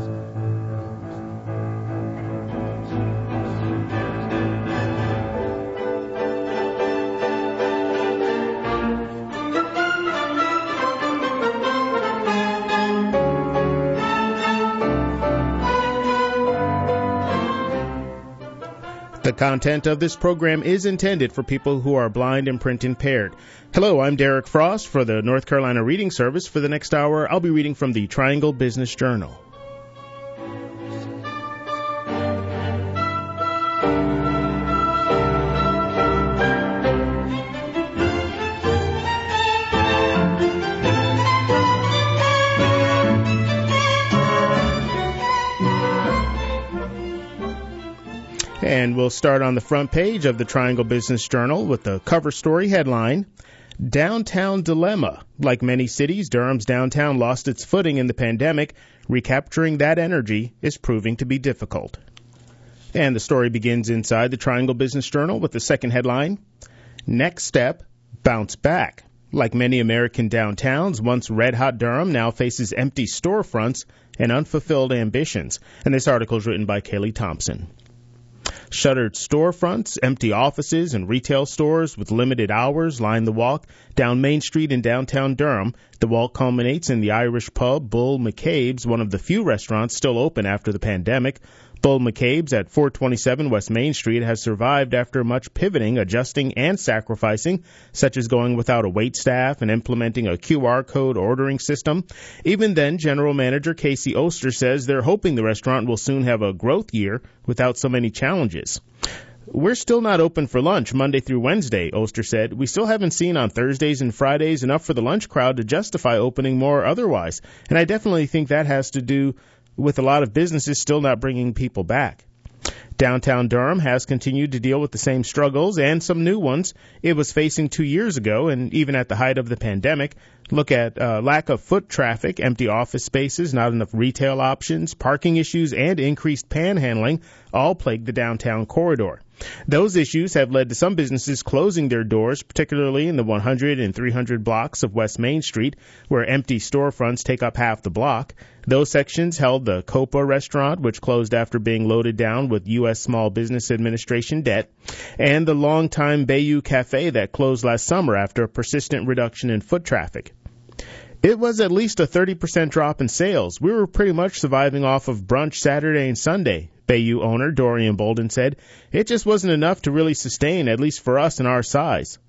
The content of this program is intended for people who are blind and print impaired. Hello, I'm Derek Frost for the North Carolina Reading Service. For the next hour, I'll be reading from the Triangle Business Journal. And we'll start on the front page of the Triangle Business Journal with the cover story headline, Downtown Dilemma. Like many cities, Durham's downtown lost its footing in the pandemic. Recapturing that energy is proving to be difficult. And the story begins inside the Triangle Business Journal with the second headline, Next Step, Bounce Back. Like many American downtowns, once red-hot Durham now faces empty storefronts and unfulfilled ambitions. And this article is written by Kaylee Thompson. Shuttered storefronts, empty offices, and retail stores with limited hours line the walk down Main Street in downtown Durham. The walk culminates in the Irish pub Bull McCabe's, one of the few restaurants still open after the pandemic. Bull McCabe's at 427 West Main Street has survived after much pivoting, adjusting, and sacrificing, such as going without a wait staff and implementing a QR code ordering system. Even then, General Manager Casey Oster says they're hoping the restaurant will soon have a growth year without so many challenges. We're still not open for lunch Monday through Wednesday, Oster said. We still haven't seen on Thursdays and Fridays enough for the lunch crowd to justify opening more otherwise. And I definitely think that has to do with a lot of businesses still not bringing people back. Downtown Durham has continued to deal with the same struggles and some new ones it was facing 2 years ago, and even at the height of the pandemic. Look at lack of foot traffic, empty office spaces, not enough retail options, parking issues, and increased panhandling all plague the downtown corridor. Those issues have led to some businesses closing their doors, particularly in the 100 and 300 blocks of West Main Street, where empty storefronts take up half the block. Those sections held the Copa restaurant, which closed after being loaded down with U.S. Small Business Administration debt, and the longtime Bayou Cafe that closed last summer after a persistent reduction in foot traffic. It was at least a 30% drop in sales. We were pretty much surviving off of brunch Saturday and Sunday, Bayou owner Dorian Bolden said. It just wasn't enough to really sustain, at least for us in our size.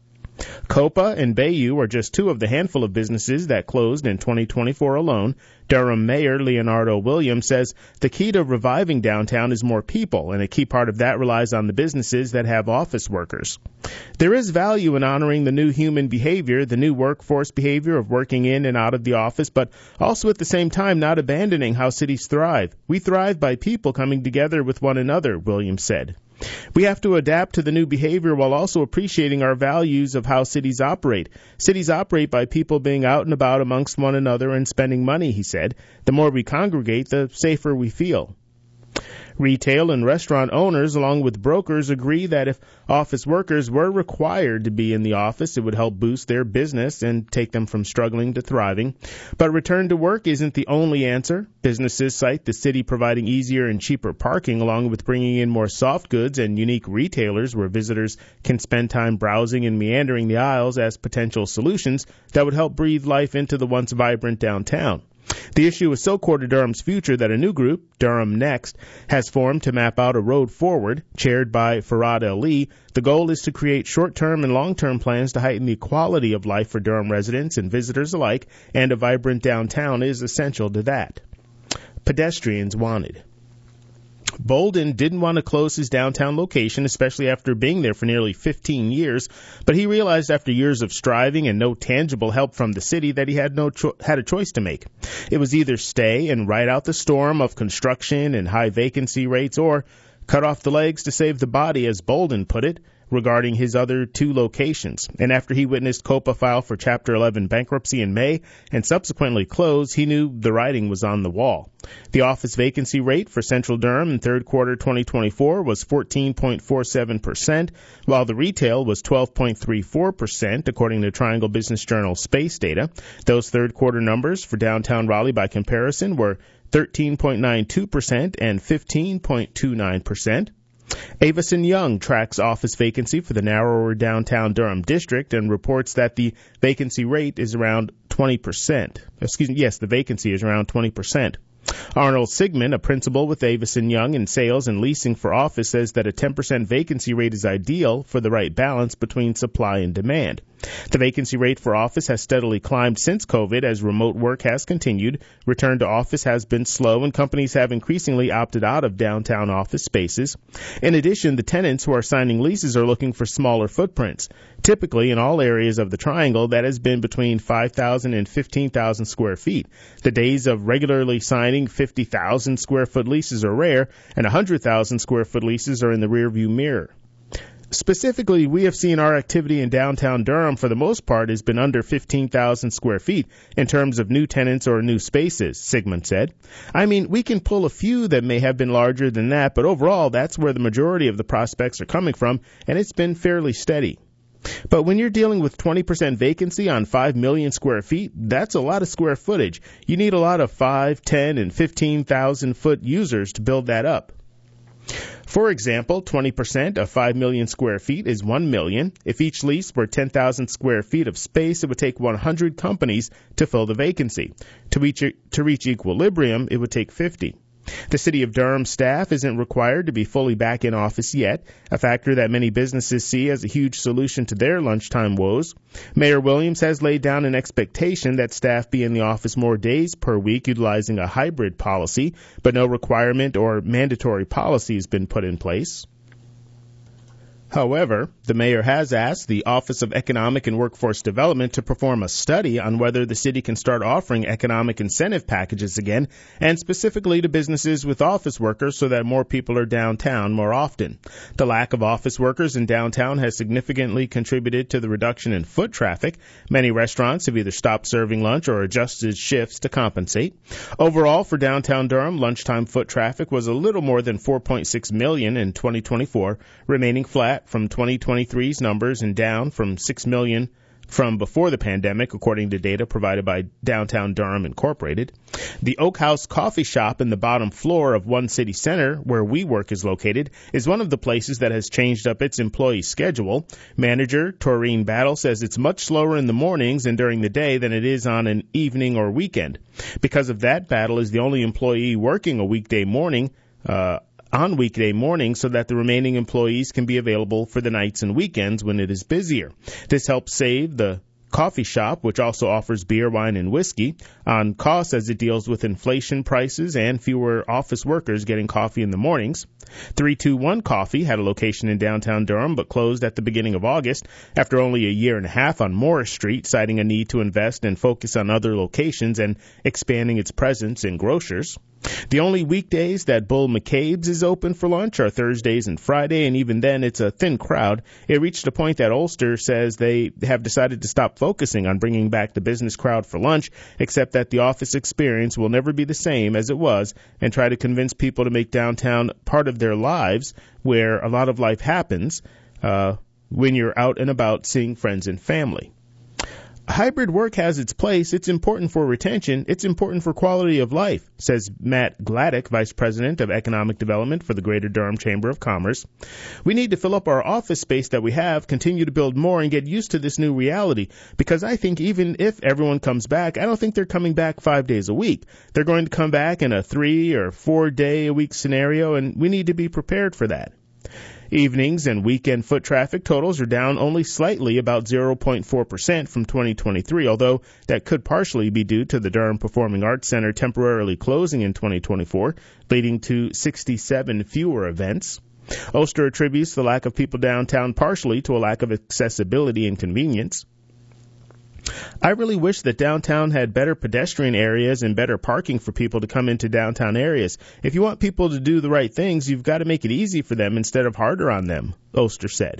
Copa and Bayou are just two of the handful of businesses that closed in 2024 alone. Durham Mayor Leonardo Williams says the key to reviving downtown is more people, and a key part of that relies on the businesses that have office workers. There is value in honoring the new human behavior, the new workforce behavior of working in and out of the office, but also at the same time not abandoning how cities thrive. We thrive by people coming together with one another, Williams said. We have to adapt to the new behavior while also appreciating our values of how cities operate. Cities operate by people being out and about amongst one another and spending money, he said. The more we congregate, the safer we feel. Retail and restaurant owners, along with brokers, agree that if office workers were required to be in the office, it would help boost their business and take them from struggling to thriving. But return to work isn't the only answer. Businesses cite the city providing easier and cheaper parking, along with bringing in more soft goods and unique retailers where visitors can spend time browsing and meandering the aisles as potential solutions that would help breathe life into the once vibrant downtown. The issue is so core to Durham's future that a new group, Durham Next, has formed to map out a road forward, chaired by Farad Ali. The goal is to create short-term and long-term plans to heighten the quality of life for Durham residents and visitors alike, and a vibrant downtown is essential to that. Pedestrians wanted. Bolden didn't want to close his downtown location, especially after being there for nearly 15 years, but he realized after years of striving and no tangible help from the city that he had a choice to make. It was either stay and ride out the storm of construction and high vacancy rates, or cut off the legs to save the body, as Bolden put it. regarding his other 2 locations. And after he witnessed Copa file for Chapter 11 bankruptcy in May and subsequently close, he knew the writing was on the wall. The office vacancy rate for Central Durham in third quarter 2024 was 14.47%, while the retail was 12.34%, according to Triangle Business Journal space data. Those third quarter numbers for downtown Raleigh by comparison were 13.92% and 15.29%. Avison Young tracks office vacancy for the narrower downtown Durham district and reports that the vacancy rate is around 20%. The vacancy is around 20%. Arnold Sigmund, a principal with Avison Young in sales and leasing for office, says that a 10% vacancy rate is ideal for the right balance between supply and demand. The vacancy rate for office has steadily climbed since COVID as remote work has continued, return to office has been slow, and companies have increasingly opted out of downtown office spaces. In addition, the tenants who are signing leases are looking for smaller footprints. Typically, in all areas of the Triangle, that has been between 5,000 and 15,000 square feet. The days of regularly signing 50,000 square foot leases are rare, and 100,000 square foot leases are in the rearview mirror. Specifically, we have seen our activity in downtown Durham for the most part has been under 15,000 square feet in terms of new tenants or new spaces, Sigmund said. I mean, we can pull a few that may have been larger than that, but overall, that's where the majority of the prospects are coming from, and it's been fairly steady. But when you're dealing with 20% vacancy on 5 million square feet, that's a lot of square footage. You need a lot of 5, 10, and 15,000 foot users to build that up. For example, 20% of 5 million square feet is 1 million. If each lease were 10,000 square feet of space, it would take 100 companies to fill the vacancy. To reach equilibrium, it would take 50. The City of Durham staff isn't required to be fully back in office yet, a factor that many businesses see as a huge solution to their lunchtime woes. Mayor Williams has laid down an expectation that staff be in the office more days per week, utilizing a hybrid policy, but no requirement or mandatory policy has been put in place. However, the mayor has asked the Office of Economic and Workforce Development to perform a study on whether the city can start offering economic incentive packages again, and specifically to businesses with office workers so that more people are downtown more often. The lack of office workers in downtown has significantly contributed to the reduction in foot traffic. Many restaurants have either stopped serving lunch or adjusted shifts to compensate. Overall, for downtown Durham, lunchtime foot traffic was a little more than 4.6 million in 2024, remaining flat from 2023's numbers and down from 6 million from before the pandemic, according to data provided by Downtown Durham Incorporated. The Oak House Coffee Shop in the bottom floor of One City Center, where WeWork is located, is one of the places that has changed up its employee schedule. Manager Taurine Battle says it's much slower in the mornings and during the day than it is on an evening or weekend. Because of that, Battle is the only employee working a weekday morning on weekday mornings so that the remaining employees can be available for the nights and weekends when it is busier. This helps save the coffee shop, which also offers beer, wine, and whiskey, on costs as it deals with inflation prices and fewer office workers getting coffee in the mornings. 321 Coffee had a location in downtown Durham but closed at the beginning of August after only a year and a half on Morris Street, citing a need to invest and focus on other locations and expanding its presence in grocers. The only weekdays that Bull McCabe's is open for lunch are Thursdays and Friday, and even then it's a thin crowd. It reached a point that Ulster says they have decided to stop focusing on bringing back the business crowd for lunch, except that the office experience will never be the same as it was, and try to convince people to make downtown part of their lives, where a lot of life happens when you're out and about seeing friends and family. Hybrid work has its place. It's important for retention. It's important for quality of life, says Matt Gladdick, Vice President of Economic Development for the Greater Durham Chamber of Commerce. We need to fill up our office space that we have, continue to build more, and get used to this new reality, because I think even if everyone comes back, I don't think they're coming back 5 days a week. They're going to come back in a 3 or 4 day a week scenario, and we need to be prepared for that. Evenings and weekend foot traffic totals are down only slightly, about 0.4% from 2023, although that could partially be due to the Durham Performing Arts Center temporarily closing in 2024, leading to 67 fewer events. Ulster attributes the lack of people downtown partially to a lack of accessibility and convenience. I really wish that downtown had better pedestrian areas and better parking for people to come into downtown areas. If you want people to do the right things, you've got to make it easy for them instead of harder on them, Ulster said.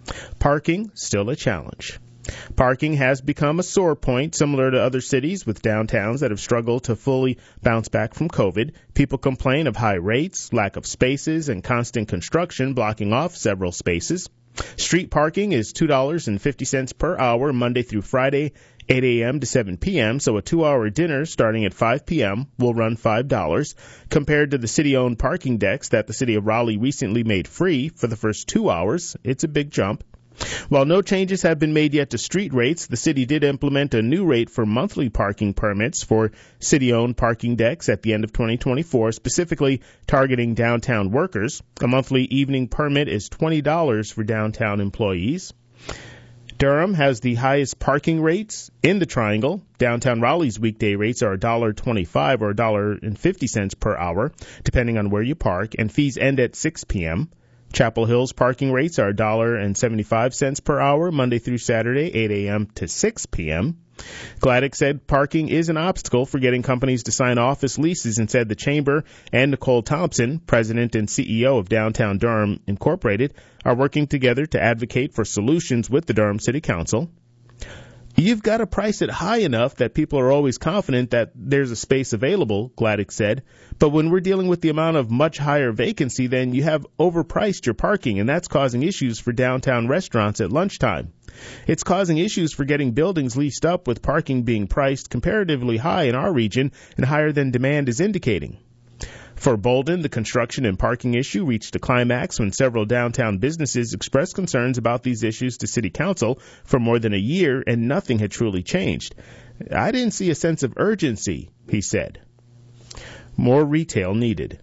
Parking, still a challenge. Parking has become a sore point, similar to other cities with downtowns that have struggled to fully bounce back from COVID. People complain of high rates, lack of spaces, and constant construction blocking off several spaces. Street parking is $2.50 per hour Monday through Friday, 8 a.m. to 7 p.m., so a 2-hour dinner starting at 5 p.m. will run $5, compared to the city-owned parking decks that the city of Raleigh recently made free for the first 2 hours. It's a big jump. While no changes have been made yet to street rates, the city did implement a new rate for monthly parking permits for city-owned parking decks at the end of 2024, specifically targeting downtown workers. A monthly evening permit is $20 for downtown employees. Durham has the highest parking rates in the Triangle. Downtown Raleigh's weekday rates are $1.25 or $1.50 per hour, depending on where you park, and fees end at 6 p.m. Chapel Hill's parking rates are $1.75 per hour, Monday through Saturday, 8 a.m. to 6 p.m. Gladdick said parking is an obstacle for getting companies to sign office leases and said the Chamber and Nicole Thompson, president and CEO of Downtown Durham Incorporated, are working together to advocate for solutions with the Durham City Council. You've got to price it high enough that people are always confident that there's a space available, Gladdick said. But when we're dealing with the amount of much higher vacancy, then you have overpriced your parking, and that's causing issues for downtown restaurants at lunchtime. It's causing issues for getting buildings leased up with parking being priced comparatively high in our region and higher than demand is indicating. For Bolden, the construction and parking issue reached a climax when several downtown businesses expressed concerns about these issues to City Council for more than a year, and nothing had truly changed. I didn't see a sense of urgency, he said. More retail needed.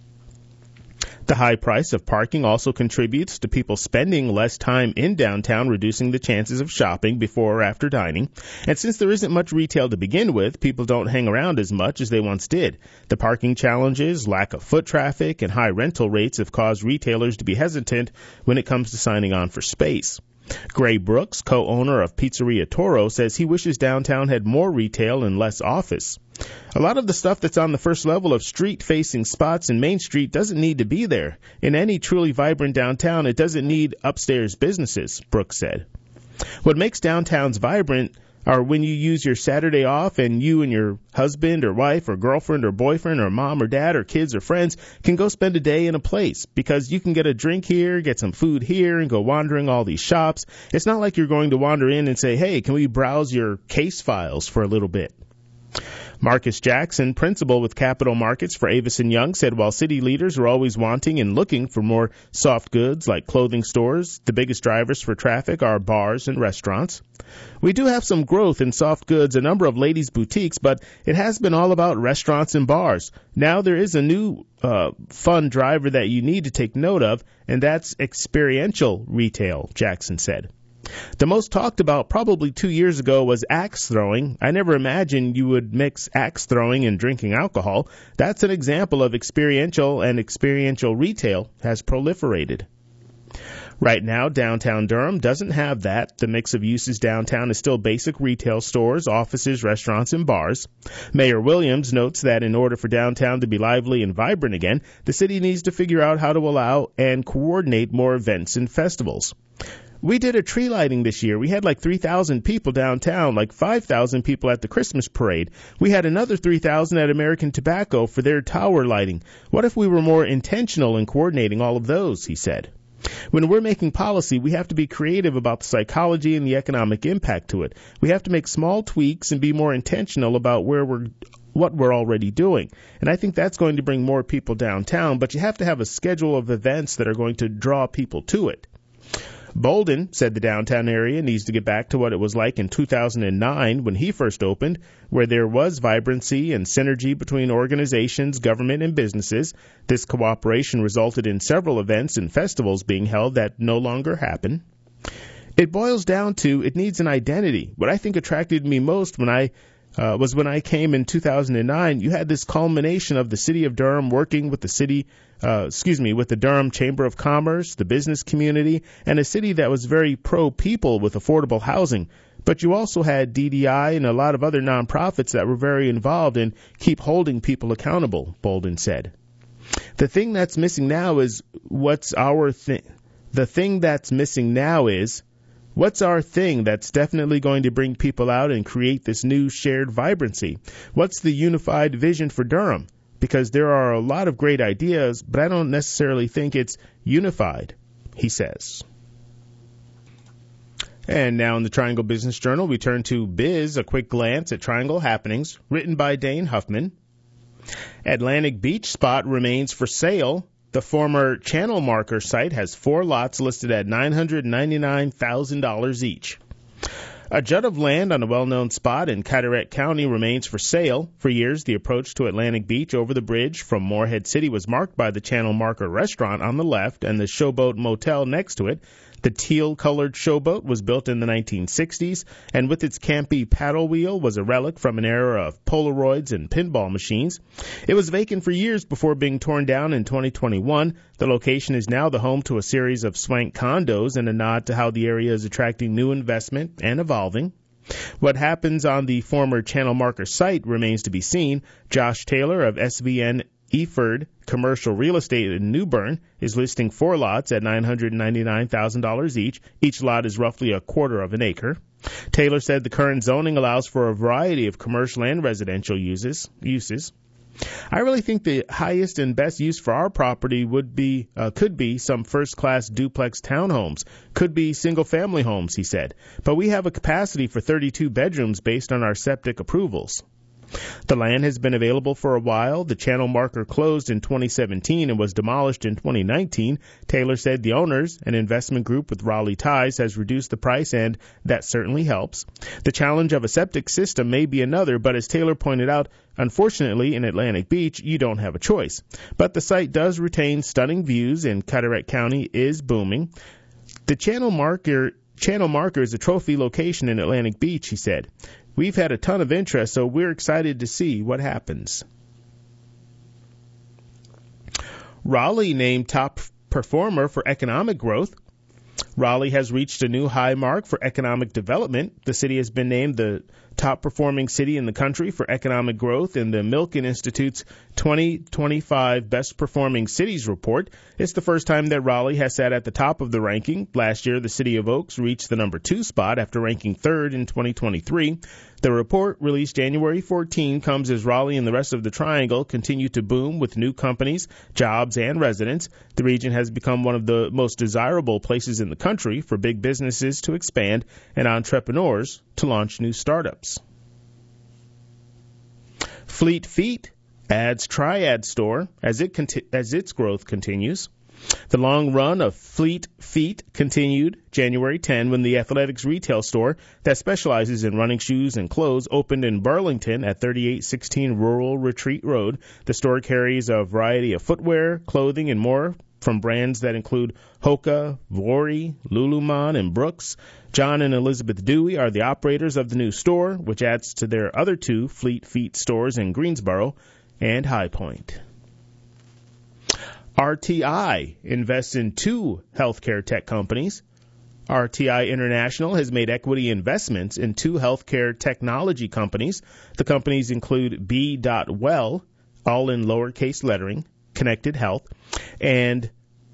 The high price of parking also contributes to people spending less time in downtown, reducing the chances of shopping before or after dining. And since there isn't much retail to begin with, people don't hang around as much as they once did. The parking challenges, lack of foot traffic, and high rental rates have caused retailers to be hesitant when it comes to signing on for space. Gray Brooks, co-owner of Pizzeria Toro, says he wishes downtown had more retail and less office. A lot of the stuff that's on the first level of street-facing spots in Main Street doesn't need to be there. In any truly vibrant downtown, it doesn't need upstairs businesses, Brooks said. What makes downtowns vibrant are when you use your Saturday off and you and your husband or wife or girlfriend or boyfriend or mom or dad or kids or friends can go spend a day in a place, because you can get a drink here, get some food here, and go wandering all these shops. It's not like you're going to wander in and say, hey, can we browse your case files for a little bit? Marcus Jackson, principal with Capital Markets for Avis & Young, said while city leaders are always wanting and looking for more soft goods like clothing stores, the biggest drivers for traffic are bars and restaurants. We do have some growth in soft goods, a number of ladies' boutiques, but it has been all about restaurants and bars. Now there is a new fun driver that you need to take note of, and that's experiential retail, Jackson said. The most talked about probably 2 years ago was axe throwing. I never imagined you would mix axe throwing and drinking alcohol. That's an example of experiential, and experiential retail has proliferated. Right now, downtown Durham doesn't have that. The mix of uses downtown is still basic retail stores, offices, restaurants, and bars. Mayor Williams notes that in order for downtown to be lively and vibrant again, the city needs to figure out how to allow and coordinate more events and festivals. We did a tree lighting this year. We had like 3,000 people downtown, like 5,000 people at the Christmas parade. We had another 3,000 at American Tobacco for their tower lighting. What if we were more intentional in coordinating all of those, he said. When we're making policy, we have to be creative about the psychology and the economic impact to it. We have to make small tweaks and be more intentional about what we're already doing. And I think that's going to bring more people downtown, but you have to have a schedule of events that are going to draw people to it. Bolden said the downtown area needs to get back to what it was like in 2009 when he first opened, where there was vibrancy and synergy between organizations, government, and businesses. This cooperation resulted in several events and festivals being held that no longer happen. It boils down to it needs an identity. What I think attracted me most when I came in 2009. You had this culmination of the city of Durham working with with the Durham Chamber of Commerce, the business community, and a city that was very pro-people with affordable housing. But you also had DDI and a lot of other nonprofits that were very involved and keep holding people accountable, Bolden said. The thing that's missing now is what's our thing. The thing that's missing now is, what's our thing that's definitely going to bring people out and create this new shared vibrancy? What's the unified vision for Durham? Because there are a lot of great ideas, but I don't necessarily think it's unified, he says. And now in the Triangle Business Journal, we turn to Biz, a quick glance at Triangle happenings, written by Dane Huffman. Atlantic Beach spot remains for sale. The former Channel Marker site has 4 lots listed at $999,000 each. A jut of land on a well-known spot in Carteret County remains for sale. For years, the approach to Atlantic Beach over the bridge from Morehead City was marked by the Channel Marker restaurant on the left and the Showboat Motel next to it. The teal-colored Showboat was built in the 1960s, and with its campy paddle wheel was a relic from an era of Polaroids and pinball machines. It was vacant for years before being torn down in 2021. The location is now the home to a series of swank condos and a nod to how the area is attracting new investment and evolving. What happens on the former Channel Marker site remains to be seen. Josh Taylor of SVN Eford Commercial Real Estate in New Bern is listing 4 lots at $999,000 each. Each lot is roughly a quarter of an acre. Taylor said the current zoning allows for a variety of commercial and residential uses. I really think the highest and best use for our property could be some first-class duplex townhomes, could be single-family homes, he said. But we have a capacity for 32 bedrooms based on our septic approvals. The land has been available for a while. The Channel Marker closed in 2017 and was demolished in 2019. Taylor said the owners, an investment group with Raleigh ties, has reduced the price, and that certainly helps. The challenge of a septic system may be another, but as Taylor pointed out, unfortunately, in Atlantic Beach, you don't have a choice. But the site does retain stunning views, and Carteret County is booming. The Channel Marker is a trophy location in Atlantic Beach, he said. We've had a ton of interest, so we're excited to see what happens. Raleigh named top performer for economic growth. Raleigh has reached a new high mark for economic development. The city has been named the top performing city in the country for economic growth in the Milken Institute's 2025 Best Performing Cities report. It's the first time that Raleigh has sat at the top of the ranking. Last year, the city of Oaks reached the number 2 spot after ranking 3rd in 2023. The report, released January 14, comes as Raleigh and the rest of the Triangle continue to boom with new companies, jobs, and residents. The region has become one of the most desirable places in the country for big businesses to expand and entrepreneurs to launch new startups. Fleet Feet adds Triad store as its growth continues. The long run of Fleet Feet continued January 10 when the athletics retail store that specializes in running shoes and clothes opened in Burlington at 3816 Rural Retreat Road. The store carries a variety of footwear, clothing, and more from brands that include Hoka, Vuori, Lululemon, and Brooks. John and Elizabeth Dewey are the operators of the new store, which adds to their other 2 Fleet Feet stores in Greensboro and High Point. RTI invests in 2 healthcare tech companies. RTI International has made equity investments in 2 healthcare technology companies. The companies include B.Well, all in lowercase lettering, Connected Health, and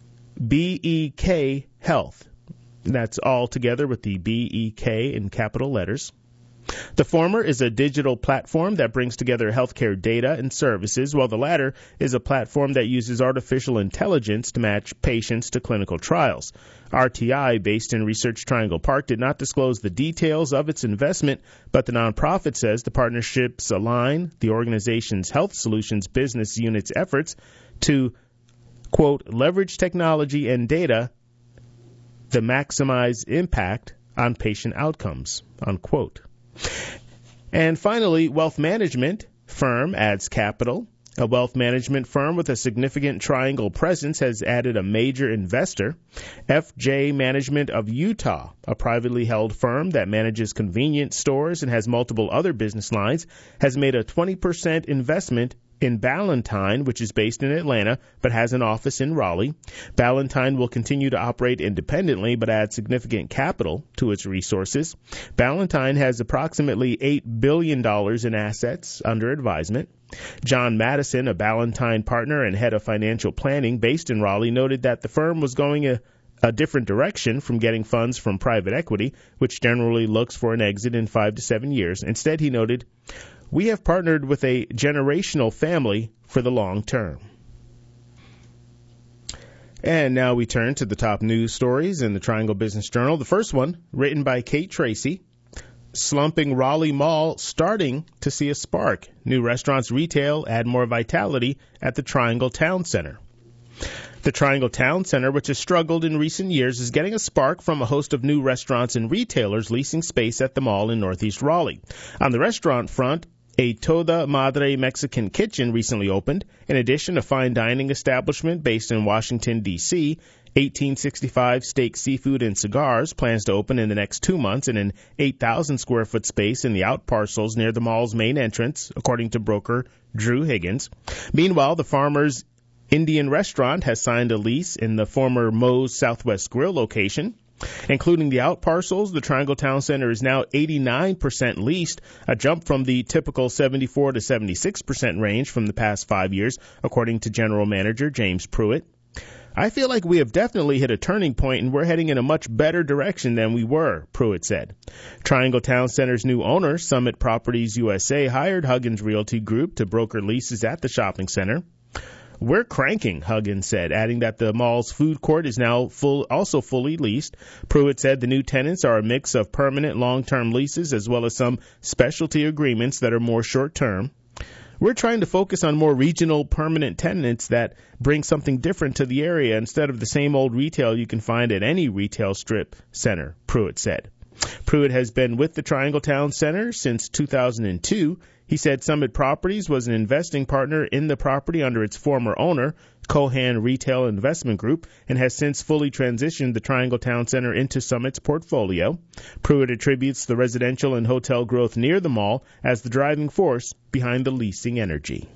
BEK Health. That's all together with the BEK in capital letters. The former is a digital platform that brings together healthcare data and services, while the latter is a platform that uses artificial intelligence to match patients to clinical trials. RTI, based in Research Triangle Park, did not disclose the details of its investment, but the nonprofit says the partnerships align the organization's Health Solutions business unit's efforts to, quote, leverage technology and data to maximize impact on patient outcomes, unquote. And finally, wealth management firm adds capital. A wealth management firm with a significant Triangle presence has added a major investor. FJ Management of Utah, a privately held firm that manages convenience stores and has multiple other business lines, has made a 20% investment in Ballantine, which is based in Atlanta but has an office in Raleigh. Ballantine will continue to operate independently but add significant capital to its resources. Ballantine has approximately $8 billion in assets under advisement. John Madison, a Ballantine partner and head of financial planning based in Raleigh, noted that the firm was going a different direction from getting funds from private equity, which generally looks for an exit in 5 to 7 years. Instead, he noted, "We have partnered with a generational family for the long term." And now we turn to the top news stories in the Triangle Business Journal. The first one, written by Kate Tracy. Slumping Raleigh Mall starting to see a spark. New restaurants, retail add more vitality at the Triangle Town Center. The Triangle Town Center, which has struggled in recent years, is getting a spark from a host of new restaurants and retailers leasing space at the mall in Northeast Raleigh. On the restaurant front, a Toda Madre Mexican kitchen recently opened. In addition, a fine dining establishment based in Washington, D.C., 1865 Steak, Seafood, and Cigars plans to open in the next 2 months in an 8,000-square-foot space in the out parcels near the mall's main entrance, according to broker Drew Higgins. Meanwhile, the Farmer's Indian Restaurant has signed a lease in the former Moe's Southwest Grill location. Including the out parcels, the Triangle Town Center is now 89% leased, a jump from the typical 74 to 76% range from the past 5 years, according to General Manager James Pruitt. "I feel like we have definitely hit a turning point and we're heading in a much better direction than we were," Pruitt said. Triangle Town Center's new owner, Summit Properties USA, hired Huggins Realty Group to broker leases at the shopping center. "We're cranking," Huggins said, adding that the mall's food court is now also fully leased. Pruitt said the new tenants are a mix of permanent long-term leases as well as some specialty agreements that are more short-term. "We're trying to focus on more regional permanent tenants that bring something different to the area instead of the same old retail you can find at any retail strip center," Pruitt said. Pruitt has been with the Triangle Town Center since 2002. He said Summit Properties was an investing partner in the property under its former owner, Cohan Retail Investment Group, and has since fully transitioned the Triangle Town Center into Summit's portfolio. Pruitt attributes the residential and hotel growth near the mall as the driving force behind the leasing energy.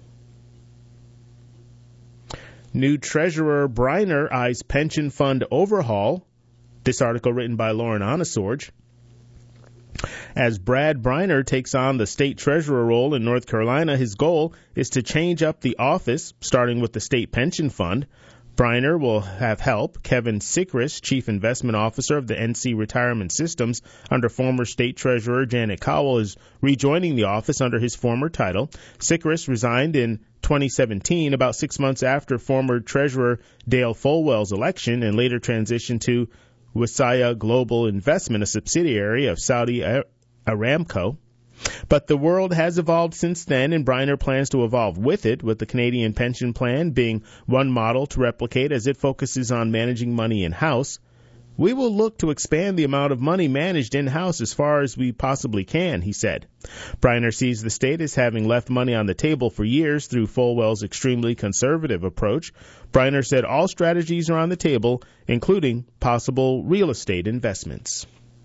New Treasurer Briner eyes pension fund overhaul. This article written by Lauren Anasorge. As Brad Briner takes on the state treasurer role in North Carolina, his goal is to change up the office, starting with the state pension fund. Briner will have help. Kevin Sikris, chief investment officer of the NC Retirement Systems under former state treasurer Janet Cowell, is rejoining the office under his former title. Sikris resigned in 2017, about 6 months after former treasurer Dale Folwell's election, and later transitioned to Wasaya Global Investment, a subsidiary of Saudi Aramco. But the world has evolved since then, and Briner plans to evolve with it, with the Canadian pension plan being one model to replicate as it focuses on managing money in-house. "We will look to expand the amount of money managed in-house as far as we possibly can," he said. Briner sees the state as having left money on the table for years through Folwell's extremely conservative approach. Briner said all strategies are on the table, including possible real estate investments.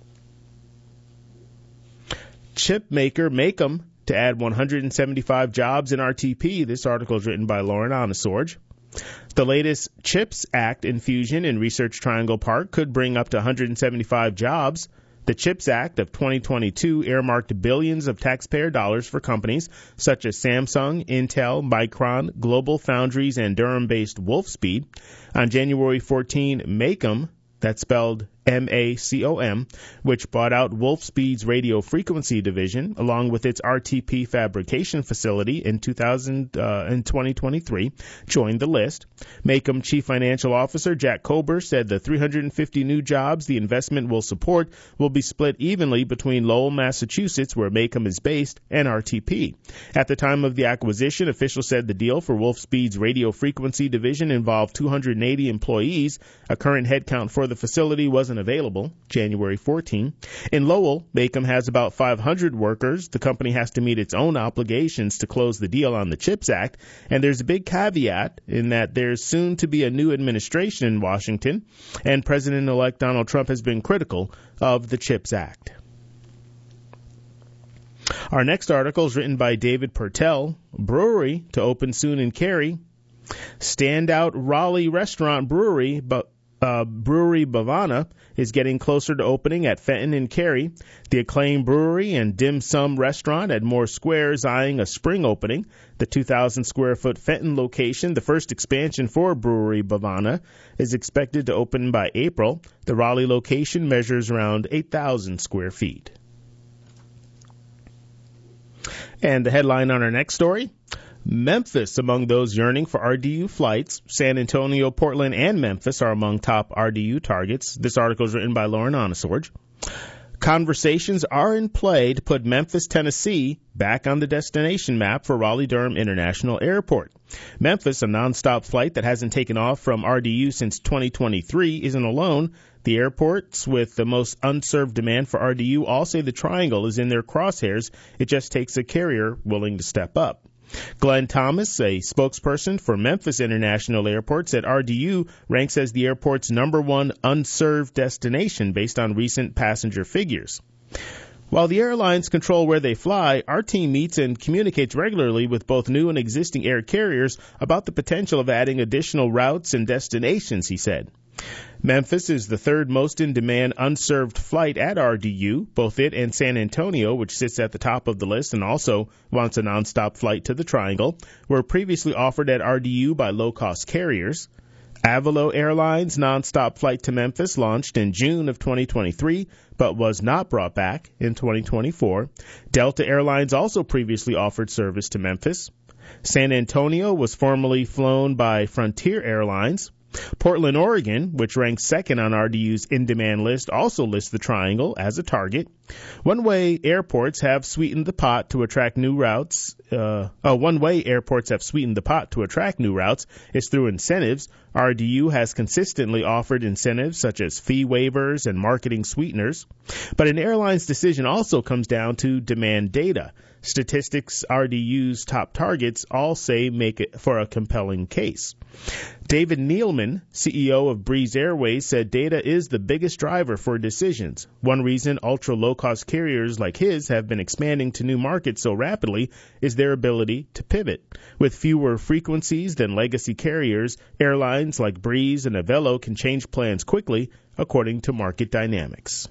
Chip maker Macom to add 175 jobs in RTP. This article is written by Lauren Anasorge. The latest CHIPS Act infusion in Research Triangle Park could bring up to 175 jobs. The CHIPS Act of 2022 earmarked billions of taxpayer dollars for companies such as Samsung, Intel, Micron, Global Foundries, and Durham-based Wolfspeed. On January 14, Macom, that's spelled MACOM, which bought out Wolfspeed's radio frequency division, along with its RTP fabrication facility in 2023, joined the list. Macom Chief Financial Officer Jack Kober said the 350 new jobs the investment will support will be split evenly between Lowell, Massachusetts, where Macom is based, and RTP. At the time of the acquisition, officials said the deal for Wolfspeed's radio frequency division involved 280 employees. A current headcount for the facility wasn't available, January 14. In Lowell, Macom has about 500 workers. The company has to meet its own obligations to close the deal on the CHIPS Act, and there's a big caveat in that there's soon to be a new administration in Washington, and President-elect Donald Trump has been critical of the CHIPS Act. Our next article is written by David Pertell. Brewery to open soon in Cary. Standout Raleigh restaurant brewery, but Brewery Bavana is getting closer to opening at Fenton and Cary. The acclaimed brewery and dim sum restaurant at Moore Square is eyeing a spring opening. The 2,000-square-foot Fenton location, the first expansion for Brewery Bavana, is expected to open by April. The Raleigh location measures around 8,000 square feet. And the headline on our next story: Memphis among those yearning for RDU flights. San Antonio, Portland, and Memphis are among top RDU targets. This article is written by Lauren Onesorge. Conversations are in play to put Memphis, Tennessee back on the destination map for Raleigh-Durham International Airport. Memphis, a nonstop flight that hasn't taken off from RDU since 2023, isn't alone. The airports with the most unserved demand for RDU all say the Triangle is in their crosshairs. It just takes a carrier willing to step up. Glenn Thomas, a spokesperson for Memphis International Airport, said RDU ranks as the airport's #1 unserved destination based on recent passenger figures. While the airlines control where they fly, our team meets and communicates regularly with both new and existing air carriers about the potential of adding additional routes and destinations, he said. Memphis is the third most in-demand unserved flight at RDU. Both it and San Antonio, which sits at the top of the list and also wants a nonstop flight to the Triangle, were previously offered at RDU by low-cost carriers. Avalo Airlines' nonstop flight to Memphis launched in June of 2023, but was not brought back in 2024. Delta Airlines also previously offered service to Memphis. San Antonio was formerly flown by Frontier Airlines. Portland, Oregon, which ranks second on RDU's in-demand list, also lists the Triangle as a target. One-way airports have sweetened the pot to attract new routes. One-way airports have sweetened the pot to attract new routes is through incentives. RDU has consistently offered incentives such as fee waivers and marketing sweeteners. But an airline's decision also comes down to demand data. Statistics RDU's top targets all say make it for a compelling case. David Neilman, CEO of Breeze Airways, said data is the biggest driver for decisions. One reason ultra-low-cost carriers like his have been expanding to new markets so rapidly is their ability to pivot. With fewer frequencies than legacy carriers, airlines like Breeze and Avelo can change plans quickly according to market dynamics.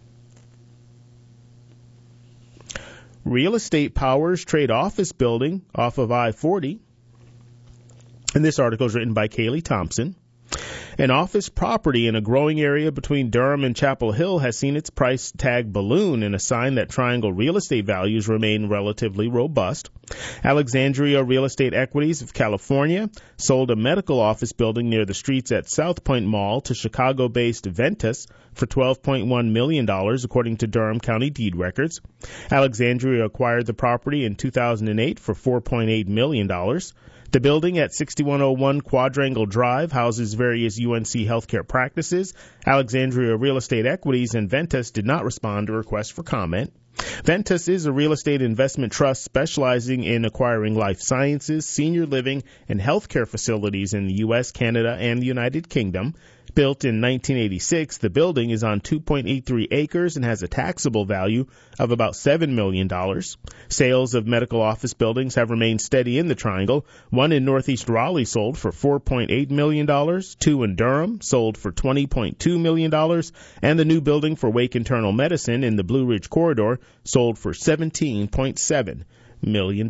Real estate powers trade office building off of I-40. And this article is written by Kaylee Thompson. An office property in a growing area between Durham and Chapel Hill has seen its price tag balloon in a sign that Triangle real estate values remain relatively robust. Alexandria Real Estate Equities of California sold a medical office building near the streets at South Point Mall to Chicago-based Ventas for $12.1 million, according to Durham County deed records. Alexandria acquired the property in 2008 for $4.8 million. The building at 6101 Quadrangle Drive houses various UNC healthcare practices. Alexandria Real Estate Equities and Ventas did not respond to requests for comment. Ventas is a real estate investment trust specializing in acquiring life sciences, senior living, and healthcare facilities in the U.S., Canada, and the United Kingdom. Built in 1986, the building is on 2.83 acres and has a taxable value of about $7 million. Sales of medical office buildings have remained steady in the Triangle. One in Northeast Raleigh sold for $4.8 million, two in Durham sold for $20.2 million, and the new building for Wake Internal Medicine in the Blue Ridge Corridor sold for $17.7 million.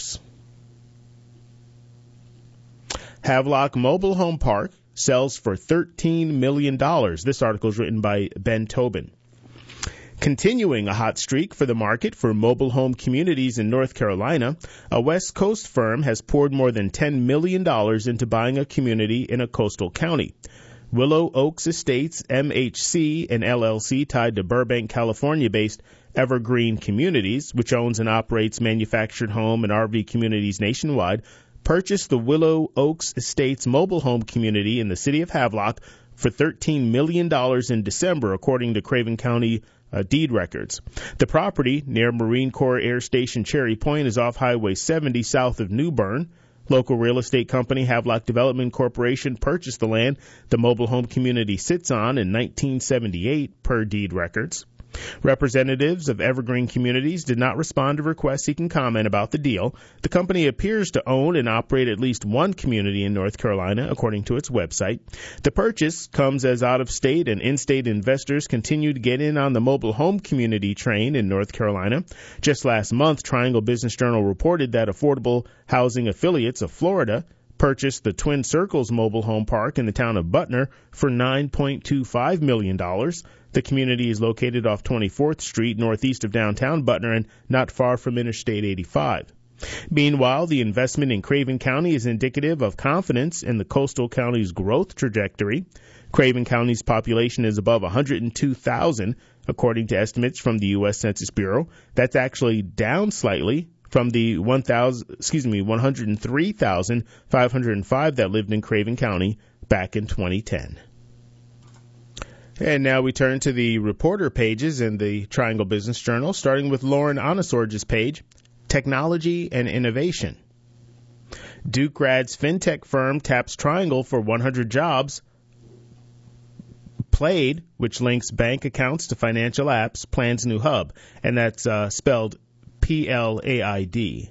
Havelock Mobile Home Park sells for $13 million. This article is written by Ben Tobin. Continuing a hot streak for the market for mobile home communities in North Carolina, a West Coast firm has poured more than $10 million into buying a community in a coastal county. Willow Oaks Estates, MHC, an LLC tied to Burbank, California-based Evergreen Communities, which owns and operates manufactured home and RV communities nationwide, purchased the Willow Oaks Estates mobile home community in the city of Havelock for $13 million in December, according to Craven County deed records. The property near Marine Corps Air Station Cherry Point is off Highway 70 south of New Bern. Local real estate company Havelock Development Corporation purchased the land the mobile home community sits on in 1978 per deed records. Representatives of Evergreen Communities did not respond to requests seeking comment about the deal. The company appears to own and operate at least one community in North Carolina, according to its website. The purchase comes as out-of-state and in-state investors continue to get in on the mobile home community train in North Carolina. Just last month, Triangle Business Journal reported that affordable housing affiliates of Florida purchased the Twin Circles mobile home park in the town of Butner for $9.25 million. The community is located off 24th Street, northeast of downtown Butner and not far from Interstate 85. Meanwhile, the investment in Craven County is indicative of confidence in the coastal county's growth trajectory. Craven County's population is above 102,000, according to estimates from the U.S. Census Bureau. That's actually down slightly from the 103,505 that lived in Craven County back in 2010. And now we turn to the reporter pages in the Triangle Business Journal, starting with Lauren Anasorge's page, Technology and Innovation. Duke grad's fintech firm taps Triangle for 100 jobs. Plaid, which links bank accounts to financial apps, plans new hub, and that's spelled Plaid.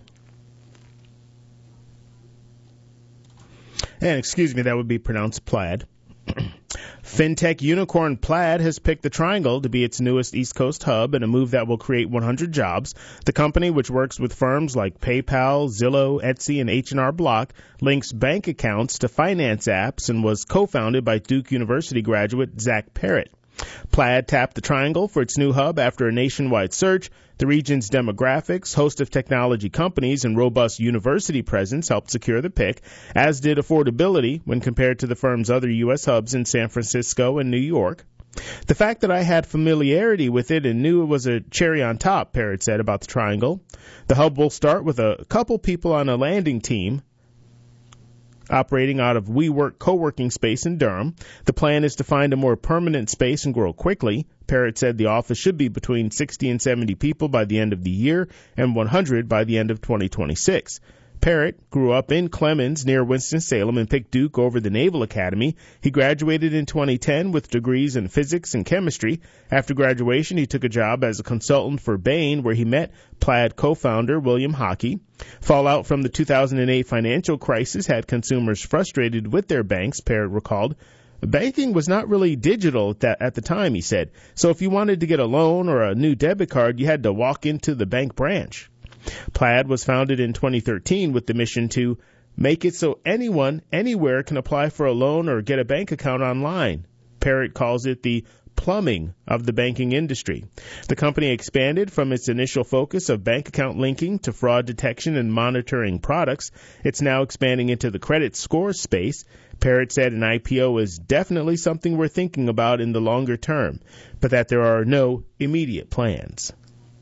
And excuse me, that would be pronounced Plaid. Fintech unicorn Plaid has picked the Triangle to be its newest East Coast hub in a move that will create 100 jobs. The company, which works with firms like PayPal, Zillow, Etsy, and H&R Block, links bank accounts to finance apps and was co-founded by Duke University graduate Zach Parrott. Plaid tapped the Triangle for its new hub after a nationwide search. The region's demographics, host of technology companies, and robust university presence helped secure the pick, as did affordability when compared to the firm's other U.S. hubs in San Francisco and New York. The fact that I had familiarity with it and knew it was a cherry on top, Parrott said about the Triangle. The hub will start with a couple people on a landing team operating out of WeWork co-working space in Durham. The plan is to find a more permanent space and grow quickly. Parrott said the office should be between 60 and 70 people by the end of the year and 100 by the end of 2026. Parrott grew up in Clemens near Winston-Salem and picked Duke over the Naval Academy. He graduated in 2010 with degrees in physics and chemistry. After graduation, he took a job as a consultant for Bain, where he met Plaid co-founder William Hockey. Fallout from the 2008 financial crisis had consumers frustrated with their banks, Parrott recalled. Banking was not really digital at the time, he said. So if you wanted to get a loan or a new debit card, you had to walk into the bank branch. Plaid was founded in 2013 with the mission to make it so anyone, anywhere can apply for a loan or get a bank account online. Parrott calls it the plumbing of the banking industry. The company expanded from its initial focus of bank account linking to fraud detection and monitoring products. It's now expanding into the credit score space. Parrott said an IPO is definitely something we're thinking about in the longer term, but that there are no immediate plans.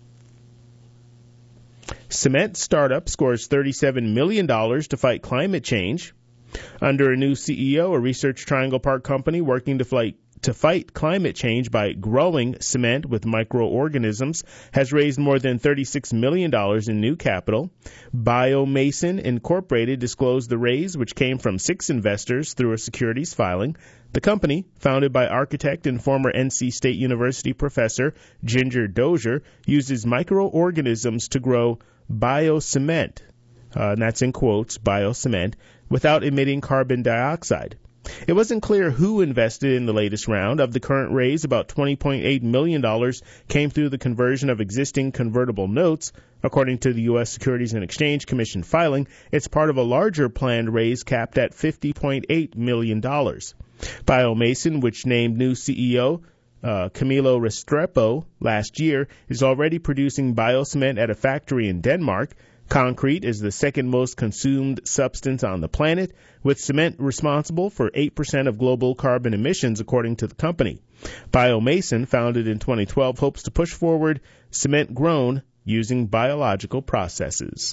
Cement startup scores $37 million to fight climate change. Under a new CEO, a Research Triangle Park company working to fight climate change by growing cement with microorganisms has raised more than $36 million in new capital. BioMason Incorporated disclosed the raise, which came from 6 investors through a securities filing. The company, founded by architect and former NC State University professor Ginger Dozier, uses microorganisms to grow biocement, and that's in quotes, biocement, without emitting carbon dioxide. It wasn't clear who invested in the latest round. Of the current raise, about $20.8 million came through the conversion of existing convertible notes. According to the U.S. Securities and Exchange Commission filing, it's part of a larger planned raise capped at $50.8 million. BioMason, which named new CEO Camilo Restrepo last year, is already producing biocement at a factory in Denmark. Concrete is the second most consumed substance on the planet, with cement responsible for 8% of global carbon emissions, according to the company. BioMason, founded in 2012, hopes to push forward cement grown using biological processes.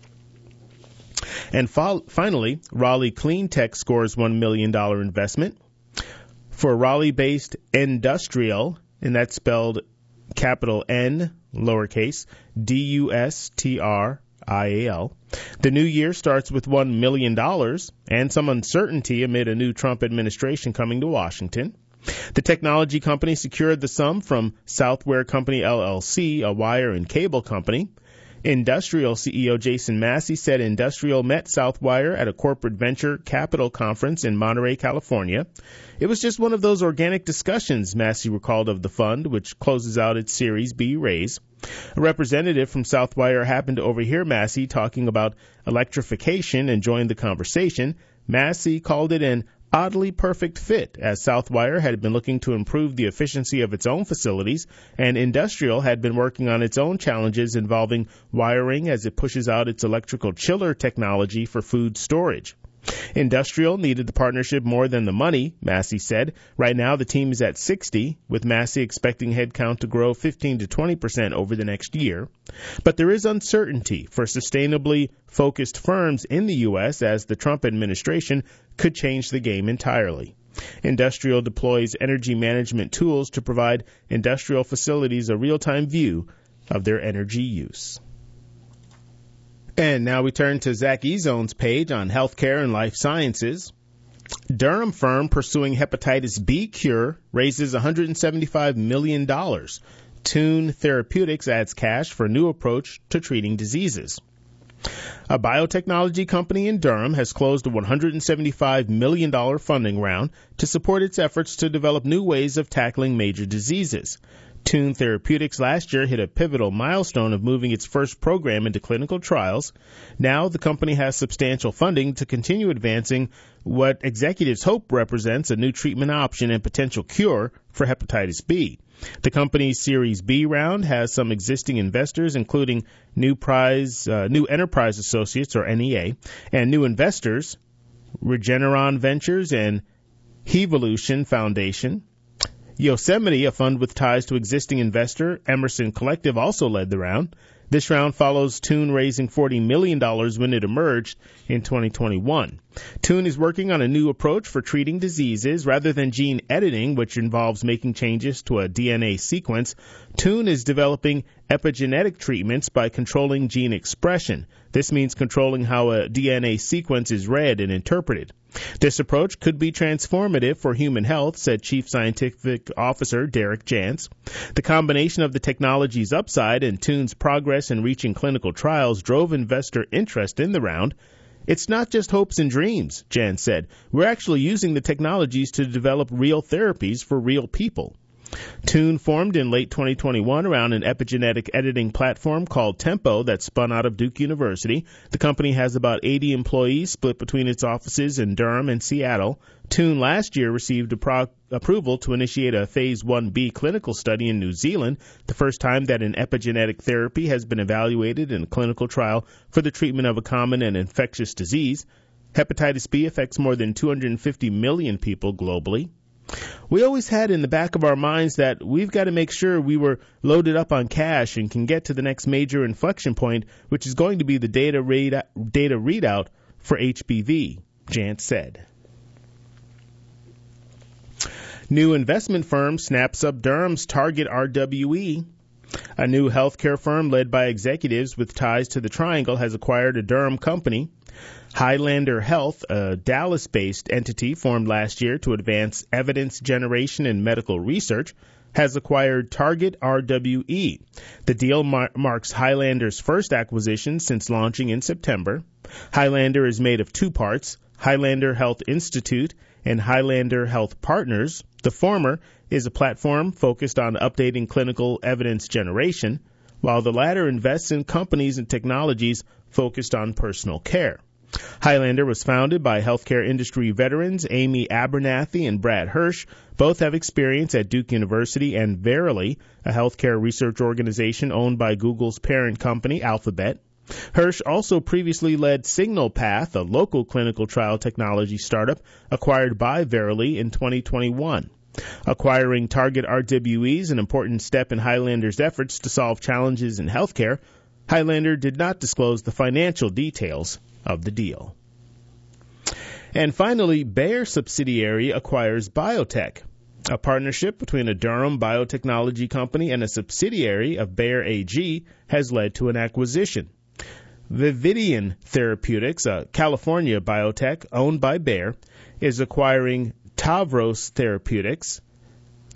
And finally, Raleigh Clean Tech scores $1 million investment. For Raleigh-based Industrial, and that's spelled capital N, lowercase, Dustrial. The new year starts with $1 million and some uncertainty amid a new Trump administration coming to Washington. The technology company secured the sum from Southwire Company LLC, a wire and cable company. Industrial CEO Jason Massey said Industrial met Southwire at a corporate venture capital conference in Monterey, California. It was just one of those organic discussions, Massey recalled of the fund, which closes out its Series B raise. A representative from Southwire happened to overhear Massey talking about electrification and joined the conversation. Massey called it an oddly perfect fit, as Southwire had been looking to improve the efficiency of its own facilities, and Industrial had been working on its own challenges involving wiring as it pushes out its electrical chiller technology for food storage. Industrial needed the partnership more than the money, Massey said. Right now, the team is at 60, with Massey expecting headcount to grow 15 to 20% over the next year. But there is uncertainty for sustainably focused firms in the U.S. as the Trump administration could change the game entirely. Industrial deploys energy management tools to provide industrial facilities a real-time view of their energy use. And now we turn to Zach Ezone's page on healthcare and life sciences. Durham firm pursuing hepatitis B cure raises $175 million. Tune Therapeutics adds cash for new approach to treating diseases. A biotechnology company in Durham has closed a $175 million funding round to support its efforts to develop new ways of tackling major diseases. Tune Therapeutics last year hit a pivotal milestone of moving its first program into clinical trials. Now the company has substantial funding to continue advancing what executives hope represents a new treatment option and potential cure for hepatitis B. The company's Series B round has some existing investors, including New Enterprise Associates, or NEA, and new investors, Regeneron Ventures and Hevolution Foundation. Yosemite, a fund with ties to existing investor Emerson Collective, also led the round. This round follows Tune raising $40 million when it emerged in 2021. Tune is working on a new approach for treating diseases. Rather than gene editing, which involves making changes to a DNA sequence, Tune is developing epigenetic treatments by controlling gene expression. This means controlling how a DNA sequence is read and interpreted. This approach could be transformative for human health, said Chief Scientific Officer Derek Jantz. The combination of the technology's upside and Tune's progress in reaching clinical trials drove investor interest in the round. It's not just hopes and dreams, Jantz said. We're actually using the technologies to develop real therapies for real people. Tune formed in late 2021 around an epigenetic editing platform called Tempo that spun out of Duke University. The company has about 80 employees split between its offices in Durham and Seattle. Tune last year received approval to initiate a Phase 1B clinical study in New Zealand, the first time that an epigenetic therapy has been evaluated in a clinical trial for the treatment of a common and infectious disease. Hepatitis B affects more than 250 million people globally. We always had in the back of our minds that we've got to make sure we were loaded up on cash and can get to the next major inflection point, which is going to be the data readout for HBV, Jantz said. New investment firm snaps up Durham's Target RWE. A new healthcare firm led by executives with ties to the Triangle has acquired a Durham company. Highlander Health, a Dallas-based entity formed last year to advance evidence generation in medical research, has acquired Target RWE. The deal marks Highlander's first acquisition since launching in September. Highlander is made of two parts, Highlander Health Institute and Highlander Health Partners. The former is a platform focused on updating clinical evidence generation, while the latter invests in companies and technologies focused on personal care. Highlander was founded by healthcare industry veterans Amy Abernathy and Brad Hirsch. Both have experience at Duke University and Verily, a healthcare research organization owned by Google's parent company, Alphabet. Hirsch also previously led SignalPath, a local clinical trial technology startup acquired by Verily in 2021. Acquiring Target RWE is an important step in Highlander's efforts to solve challenges in healthcare. Highlander did not disclose the financial details of the deal. And finally, Bayer subsidiary acquires biotech. A partnership between a Durham biotechnology company and a subsidiary of Bayer AG has led to an acquisition. Vividian Therapeutics, a California biotech owned by Bayer, is acquiring Tavros Therapeutics,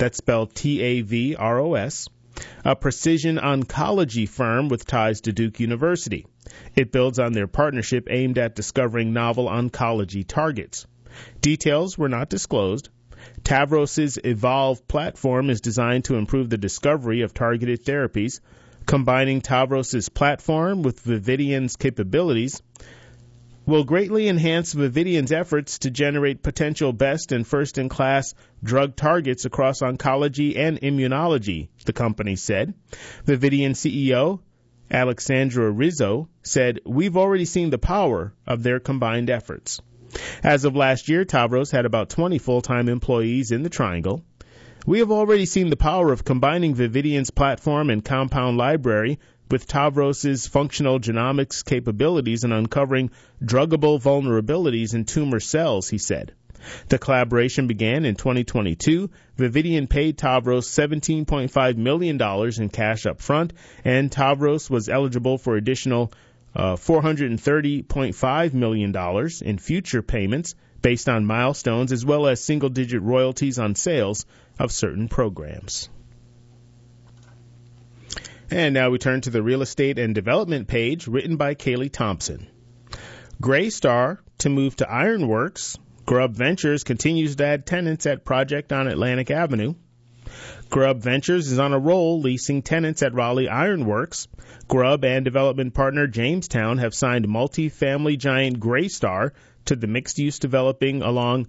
that's spelled Tavros, a precision oncology firm with ties to Duke University. It builds on their partnership aimed at discovering novel oncology targets. Details were not disclosed. Tavros' Evolve platform is designed to improve the discovery of targeted therapies. Combining Tavros' platform with Vividian's capabilities will greatly enhance Vividian's efforts to generate potential best and first-in-class drug targets across oncology and immunology, the company said. Vividian CEO Alexandra Rizzo said, "We've already seen the power of their combined efforts." As of last year, Tavros had about 20 full-time employees in the Triangle. "We have already seen the power of combining Vividian's platform and compound library with Tavros' functional genomics capabilities and uncovering druggable vulnerabilities in tumor cells," he said. The collaboration began in 2022. Vividian paid Tavros $17.5 million in cash up front, and Tavros was eligible for additional $430.5 million in future payments based on milestones as well as single-digit royalties on sales of certain programs. And now we turn to the real estate and development page written by Kaylee Thompson. Greystar to move to Ironworks. Grubb Ventures continues to add tenants at project on Atlantic Avenue. Grubb Ventures is on a roll leasing tenants at Raleigh Ironworks. Grubb and development partner Jamestown have signed multi-family giant Greystar to the mixed-use development along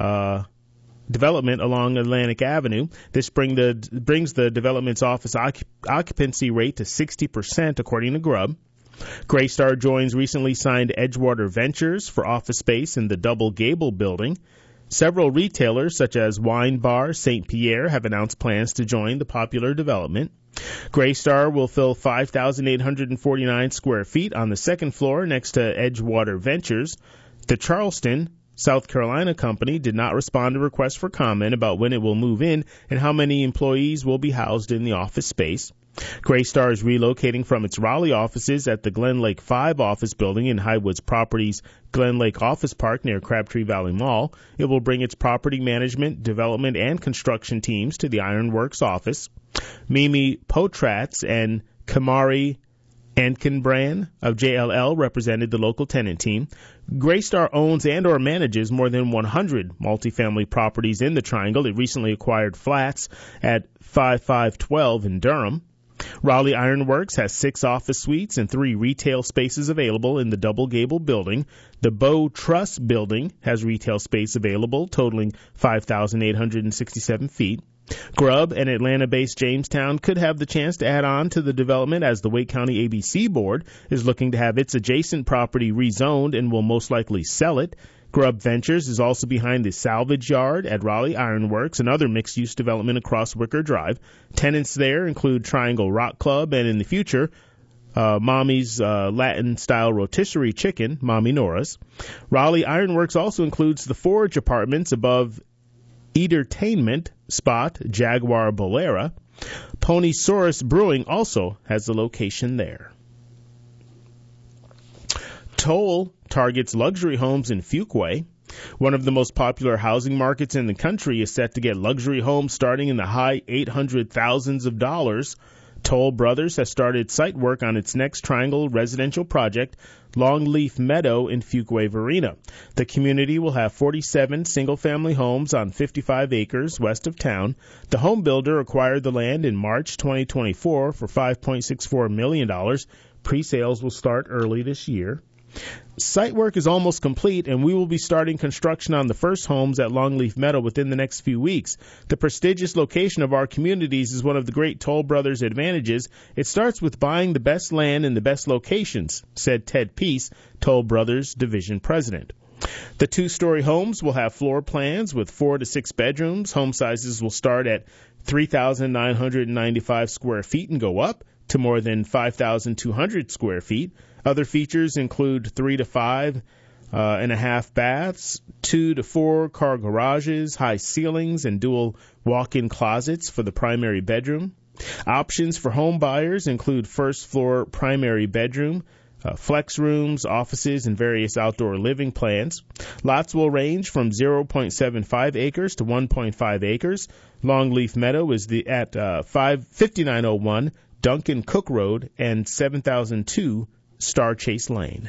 Atlantic Avenue. This brings the development's office occupancy rate to 60%, according to Grubb. Greystar joins recently signed Edgewater Ventures for office space in the Double Gable building. Several retailers, such as Wine Bar St. Pierre, have announced plans to join the popular development. Greystar will fill 5,849 square feet on the second floor next to Edgewater Ventures. The Charleston, South Carolina company did not respond to requests for comment about when it will move in and how many employees will be housed in the office space. Greystar is relocating from its Raleigh offices at the Glen Lake 5 office building in Highwoods Properties Glen Lake Office Park near Crabtree Valley Mall. It will bring its property management, development, and construction teams to the Ironworks office. Mimi Potratz and Kamari Ankenbrand of JLL represented the local tenant team. Greystar owns and or manages more than 100 multifamily properties in the Triangle. It recently acquired flats at 5512 in Durham. Raleigh Ironworks has 6 office suites and 3 retail spaces available in the Double Gable building. The Bow Truss building has retail space available, totaling 5,867 feet. Grubb and Atlanta-based Jamestown could have the chance to add on to the development as the Wake County ABC Board is looking to have its adjacent property rezoned and will most likely sell it. Grubb Ventures is also behind the Salvage Yard at Raleigh Ironworks, another mixed-use development across Wicker Drive. Tenants there include Triangle Rock Club and, in the future, Mommy's Latin-style rotisserie chicken, Mommy Nora's. Raleigh Ironworks also includes the Forge Apartments above Entertainment Spot, Jaguar Bolera. Ponysaurus Brewing also has the location there. Toll targets luxury homes in Fuquay. One of the most popular housing markets in the country is set to get luxury homes starting in the high $800,000s of dollars. Toll Brothers has started site work on its next Triangle residential project, Longleaf Meadow in Fuquay-Varina. The community will have 47 single-family homes on 55 acres west of town. The home builder acquired the land in March 2024 for $5.64 million. Pre-sales will start early this year. Site work is almost complete, and we will be starting construction on the first homes at Longleaf Meadow within the next few weeks. The prestigious location of our communities is one of the great Toll Brothers' advantages. It starts with buying the best land in the best locations, said Ted Peace, Toll Brothers Division President. The 2-story homes will have floor plans with 4 to 6 bedrooms. Home sizes will start at 3,995 square feet and go up to more than 5,200 square feet. Other features include 3 to 5 and a half baths, 2 to 4 car garages, high ceilings, and dual walk-in closets for the primary bedroom. Options for home buyers include first floor primary bedroom, flex rooms, offices, and various outdoor living plans. Lots will range from 0.75 acres to 1.5 acres. Longleaf Meadow is at 5901 Duncan Cook Road and 7002 Star Chase Lane.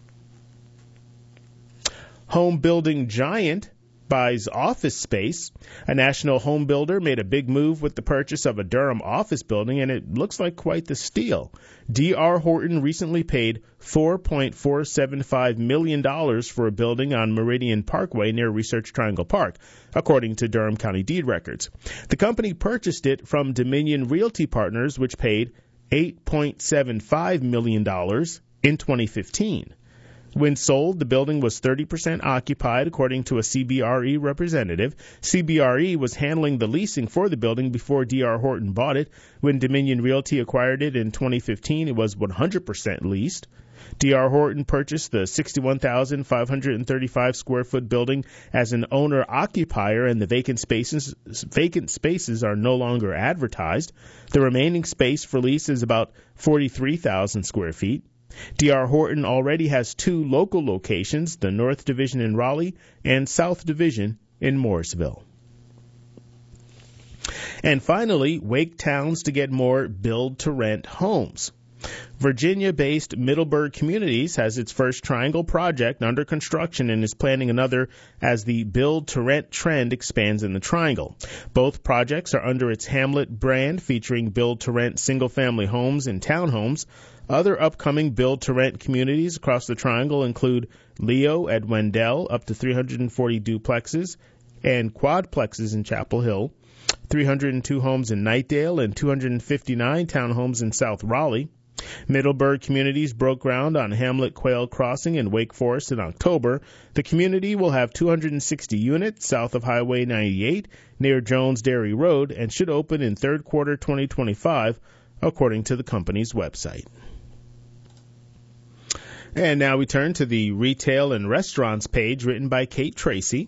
Home building giant buys office space. A national home builder made a big move with the purchase of a Durham office building, and it looks like quite the steal. D.R. Horton recently paid $4.475 million for a building on Meridian Parkway near Research Triangle Park, according to Durham County deed records. The company purchased it from Dominion Realty Partners, which paid $8.75 million in 2015. When sold, the building was 30% occupied, according to a CBRE representative. CBRE was handling the leasing for the building before D.R. Horton bought it. When Dominion Realty acquired it in 2015, it was 100% leased. D.R. Horton purchased the 61,535 square foot building as an owner-occupier, and the vacant spaces are no longer advertised. The remaining space for lease is about 43,000 square feet. D.R. Horton already has two local locations, the North Division in Raleigh and South Division in Morrisville. And finally, Wake Towns to get more build-to-rent homes. Virginia-based Middleburg Communities has its first Triangle project under construction and is planning another as the build-to-rent trend expands in the Triangle. Both projects are under its Hamlet brand, featuring build-to-rent single-family homes and townhomes. Other upcoming build-to-rent communities across the Triangle include Leo at Wendell, up to 340 duplexes, and quadplexes in Chapel Hill, 302 homes in Knightdale, and 259 townhomes in South Raleigh. Middleburg Communities broke ground on Hamlet Quail Crossing in Wake Forest in October. The community will have 260 units south of Highway 98 near Jones Dairy Road and should open in third quarter 2025, according to the company's website. And now we turn to the retail and restaurants page written by Kate Tracy.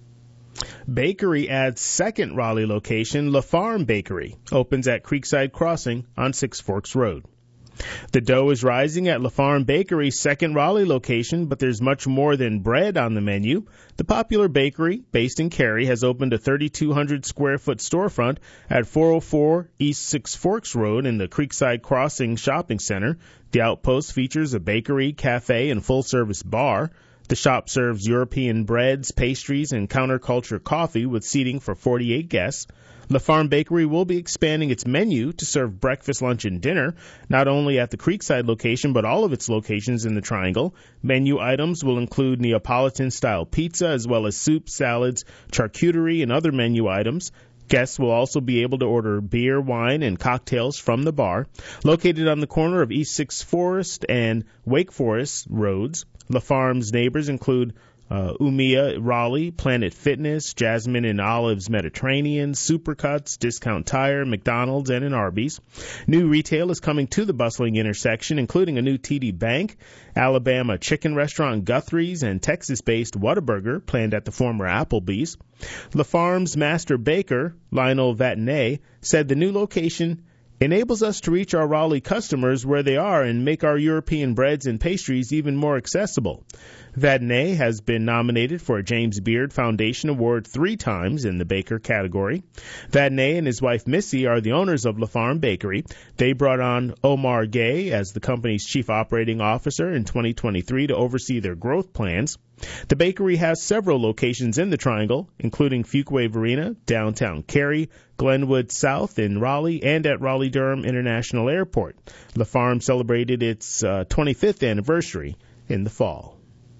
Bakery adds second Raleigh location. La Farm Bakery opens at Creekside Crossing on Six Forks Road. The dough is rising at La Farm Bakery's second Raleigh location, but there's much more than bread on the menu. The popular bakery, based in Cary, has opened a 3,200 square foot storefront at 404 East Six Forks Road in the Creekside Crossing Shopping Center. The outpost features a bakery, cafe, and full-service bar. The shop serves European breads, pastries, and counterculture coffee with seating for 48 guests. La Farm Bakery will be expanding its menu to serve breakfast, lunch, and dinner, not only at the Creekside location, but all of its locations in the Triangle. Menu items will include Neapolitan-style pizza, as well as soup, salads, charcuterie, and other menu items. Guests will also be able to order beer, wine, and cocktails from the bar. Located on the corner of East Six Forest and Wake Forest Roads, La Farm's neighbors include Umia Raleigh, Planet Fitness, Jasmine and Olives Mediterranean, Supercuts, Discount Tire, McDonald's, and an Arby's. New retail is coming to the bustling intersection, including a new TD Bank, Alabama chicken restaurant Guthrie's, and Texas-based Whataburger planned at the former Applebee's. La Farm's master baker, Lionel Vatanet, said the new location enables us to reach our Raleigh customers where they are and make our European breads and pastries even more accessible. Vatanet has been nominated for a James Beard Foundation Award 3 times in the baker category. Vatanet and his wife Missy are the owners of La Farm Bakery. They brought on Omar Gay as the company's chief operating officer in 2023 to oversee their growth plans. The bakery has several locations in the Triangle, including Fuquay Arena, downtown Cary, Glenwood South in Raleigh, and at Raleigh-Durham International Airport. La Farm celebrated its 25th anniversary in the fall.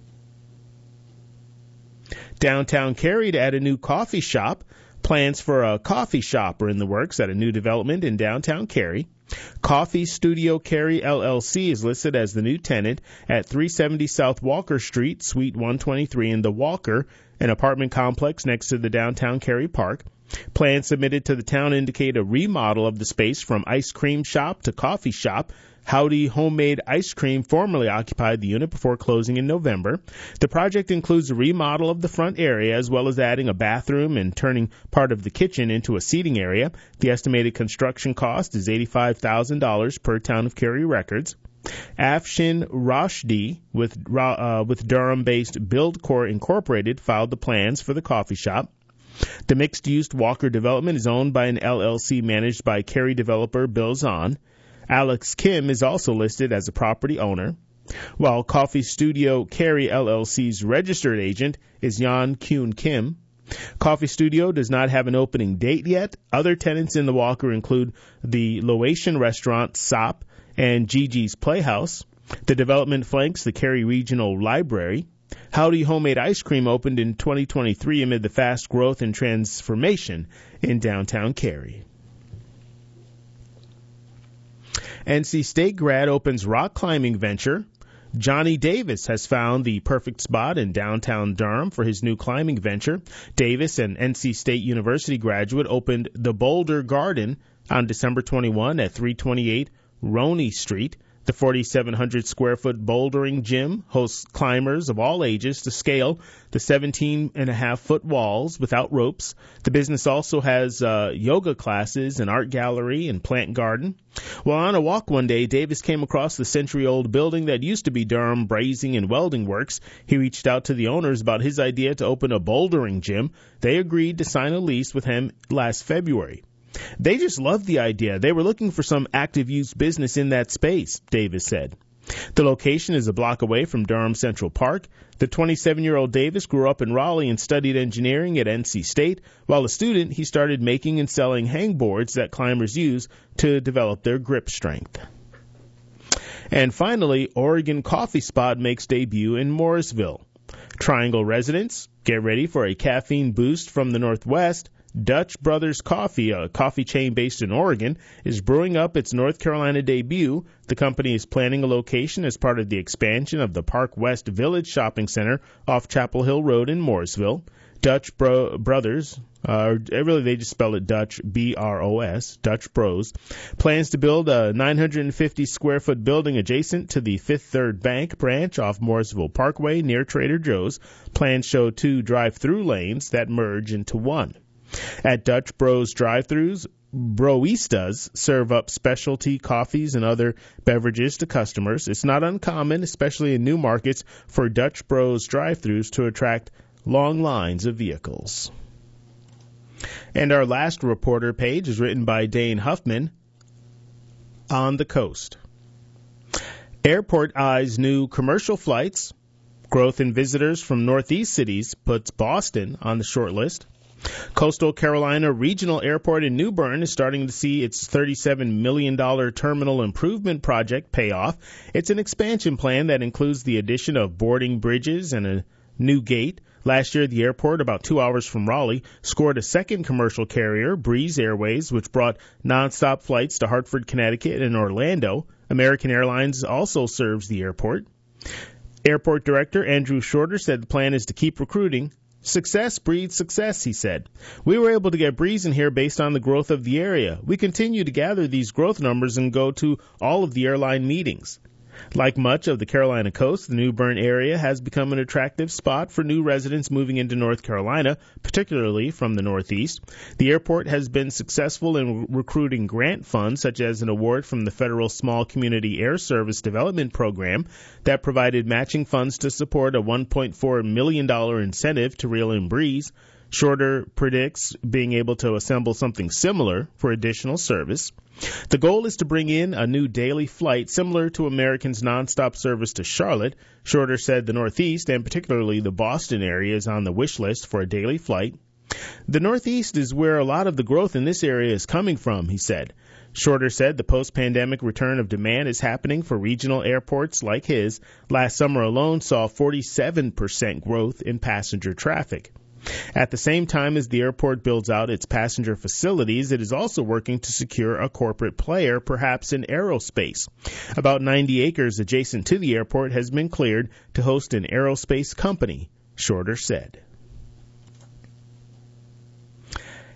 Downtown Cary to add a new coffee shop. Plans for a coffee shop are in the works at a new development in downtown Cary. Coffee Studio Cary LLC is listed as the new tenant at 370 South Walker Street, Suite 123 in the Walker, an apartment complex next to the downtown Cary Park. Plans submitted to the town indicate a remodel of the space from ice cream shop to coffee shop. Howdy Homemade Ice Cream formerly occupied the unit before closing in November. The project includes a remodel of the front area as well as adding a bathroom and turning part of the kitchen into a seating area. The estimated construction cost is $85,000 per Town of Cary records. Afshin Roshdi with Durham-based Buildcore Incorporated filed the plans for the coffee shop. The mixed-use Walker development is owned by an LLC managed by Cary developer Bill Zahn. Alex Kim is also listed as a property owner, while Coffee Studio Cary LLC's registered agent is Yan Kyun Kim. Coffee Studio does not have an opening date yet. Other tenants in the Walker include the Laotian restaurant Sop and Gigi's Playhouse. The development flanks the Cary Regional Library. Howdy Homemade Ice Cream opened in 2023 amid the fast growth and transformation in downtown Cary. NC State grad opens rock climbing venture. Johnny Davis has found the perfect spot in downtown Durham for his new climbing venture. Davis, an NC State University graduate, opened the Boulder Garden on December 21 at 328 Roney Street. The 4,700-square-foot bouldering gym hosts climbers of all ages to scale the 17.5-foot walls without ropes. The business also has yoga classes, an art gallery, and plant garden. While on a walk one day, Davis came across the century-old building that used to be Durham Brazing and Welding Works. He reached out to the owners about his idea to open a bouldering gym. They agreed to sign a lease with him last February. They just loved the idea. They were looking for some active use business in that space, Davis said. The location is a block away from Durham Central Park. The 27-year-old Davis grew up in Raleigh and studied engineering at NC State. While a student, he started making and selling hangboards that climbers use to develop their grip strength. And finally, Oregon Coffee Spot makes debut in Morrisville. Triangle residents, get ready for a caffeine boost from the Northwest. Dutch Brothers Coffee, a coffee chain based in Oregon, is brewing up its North Carolina debut. The company is planning a location as part of the expansion of the Park West Village Shopping Center off Chapel Hill Road in Morrisville. Dutch Brothers, really they just spell it Dutch, B-R-O-S, Dutch Bros, plans to build a 950-square-foot building adjacent to the Fifth Third Bank branch off Morrisville Parkway near Trader Joe's. Plans show 2 drive-through lanes that merge into one. At Dutch Bros drive-thrus, Broistas serve up specialty coffees and other beverages to customers. It's not uncommon, especially in new markets, for Dutch Bros drive-thrus to attract long lines of vehicles. And our last reporter page is written by Dane Huffman. On the coast. Airport eyes new commercial flights. Growth in visitors from Northeast cities puts Boston on the short list. Coastal Carolina Regional Airport in New Bern is starting to see its $37 million terminal improvement project pay off. It's an expansion plan that includes the addition of boarding bridges and a new gate. Last year, the airport, about 2 hours from Raleigh, scored a second commercial carrier, Breeze Airways, which brought nonstop flights to Hartford, Connecticut, and Orlando. American Airlines also serves the airport. Airport Director Andrew Shorter said the plan is to keep recruiting. Success breeds success, he said. We were able to get Breeze in here based on the growth of the area. We continue to gather these growth numbers and go to all of the airline meetings. Like much of the Carolina coast, the New Bern area has become an attractive spot for new residents moving into North Carolina, particularly from the Northeast. The airport has been successful in recruiting grant funds, such as an award from the Federal Small Community Air Service Development Program that provided matching funds to support a $1.4 million incentive to reel in Breeze. Shorter predicts being able to assemble something similar for additional service. The goal is to bring in a new daily flight similar to American's nonstop service to Charlotte. Shorter said the Northeast, and particularly the Boston area, is on the wish list for a daily flight. The Northeast is where a lot of the growth in this area is coming from, he said. Shorter said the post-pandemic return of demand is happening for regional airports like his. Last summer alone saw 47% growth in passenger traffic. At the same time as the airport builds out its passenger facilities, it is also working to secure a corporate player, perhaps in aerospace. About 90 acres adjacent to the airport has been cleared to host an aerospace company, Shorter said.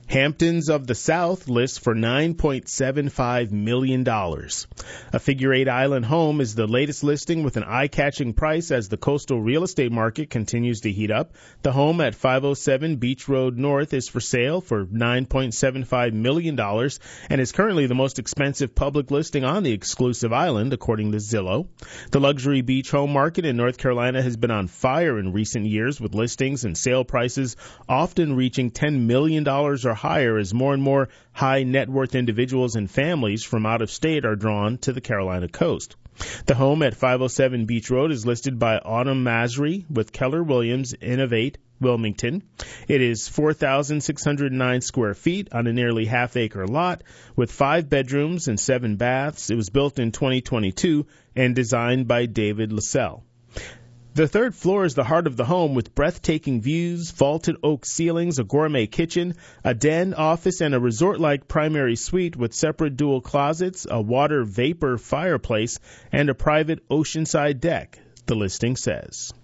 Hamptons of the South lists for $9.75 million. A figure-8 island home is the latest listing with an eye-catching price as the coastal real estate market continues to heat up. The home at 507 Beach Road North is for sale for $9.75 million and is currently the most expensive public listing on the exclusive island, according to Zillow. The luxury beach home market in North Carolina has been on fire in recent years, with listings and sale prices often reaching $10 million or higher as more and more high net worth individuals and families from out of state are drawn to the Carolina coast. The home at 507 Beach Road is listed by Autumn Masri with Keller Williams Innovate Wilmington. It is 4,609 square feet on a nearly half-acre lot with 5 bedrooms and 7 baths. It was built in 2022 and designed by David Lassell. The third floor is the heart of the home with breathtaking views, vaulted oak ceilings, a gourmet kitchen, a den, office, and a resort-like primary suite with separate dual closets, a water vapor fireplace, and a private oceanside deck, the listing says.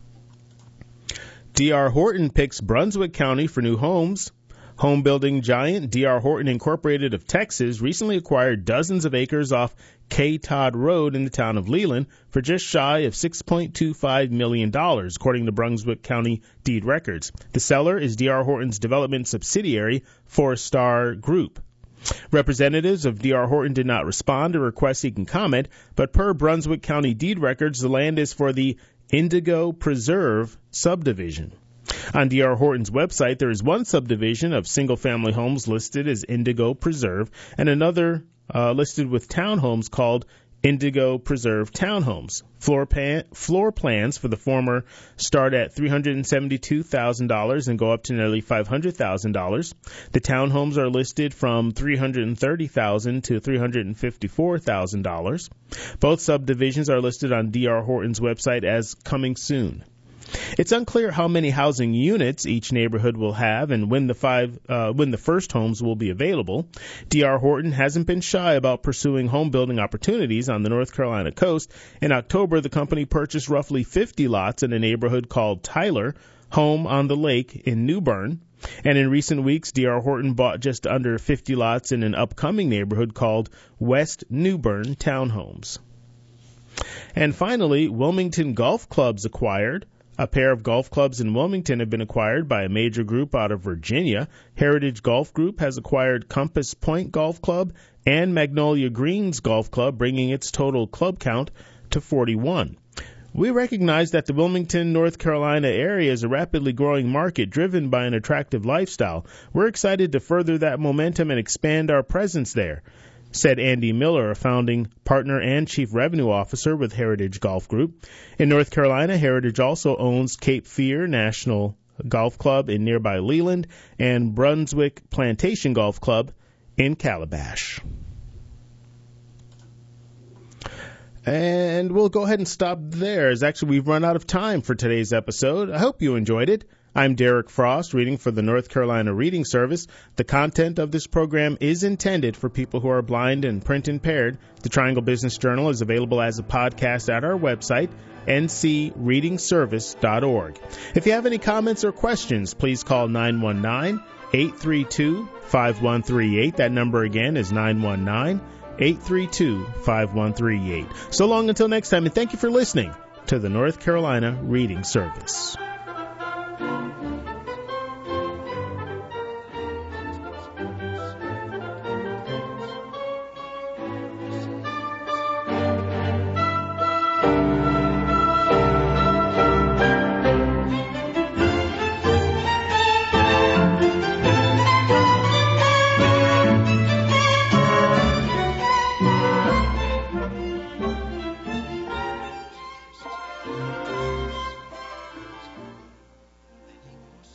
D.R. Horton picks Brunswick County for new homes. Home building giant D.R. Horton Incorporated of Texas recently acquired dozens of acres off K. Todd Road in the town of Leland for just shy of $6.25 million, according to Brunswick County deed records. The seller is D.R. Horton's development subsidiary, Forestar Group. Representatives of D.R. Horton did not respond to requests seeking comment, but per Brunswick County deed records, the land is for the Indigo Preserve subdivision. On D.R. Horton's website, there is one subdivision of single-family homes listed as Indigo Preserve and another listed with townhomes called Indigo Preserve Townhomes. Floor plans for the former start at $372,000 and go up to nearly $500,000. The townhomes are listed from $330,000 to $354,000. Both subdivisions are listed on D.R. Horton's website as coming soon. It's unclear how many housing units each neighborhood will have and when the first homes will be available. D.R. Horton hasn't been shy about pursuing home building opportunities on the North Carolina coast. In October, the company purchased roughly 50 lots in a neighborhood called Tyler, home on the lake in New Bern. And in recent weeks, D.R. Horton bought just under 50 lots in an upcoming neighborhood called West New Bern Townhomes. And finally, Wilmington Golf Clubs acquired. A pair of golf clubs in Wilmington have been acquired by a major group out of Virginia. Heritage Golf Group has acquired Compass Point Golf Club and Magnolia Greens Golf Club, bringing its total club count to 41. We recognize that the Wilmington, North Carolina area is a rapidly growing market driven by an attractive lifestyle. We're excited to further that momentum and expand our presence there, said Andy Miller, a founding partner and chief revenue officer with Heritage Golf Group. In North Carolina, Heritage also owns Cape Fear National Golf Club in nearby Leland and Brunswick Plantation Golf Club in Calabash. And we'll go ahead and stop there, as actually we've run out of time for today's episode. I hope you enjoyed it. I'm Derek Frost, reading for the North Carolina Reading Service. The content of this program is intended for people who are blind and print impaired. The Triangle Business Journal is available as a podcast at our website, ncreadingservice.org. If you have any comments or questions, please call 919-832-5138. That number again is 919-832-5138. So long until next time, and thank you for listening to the North Carolina Reading Service.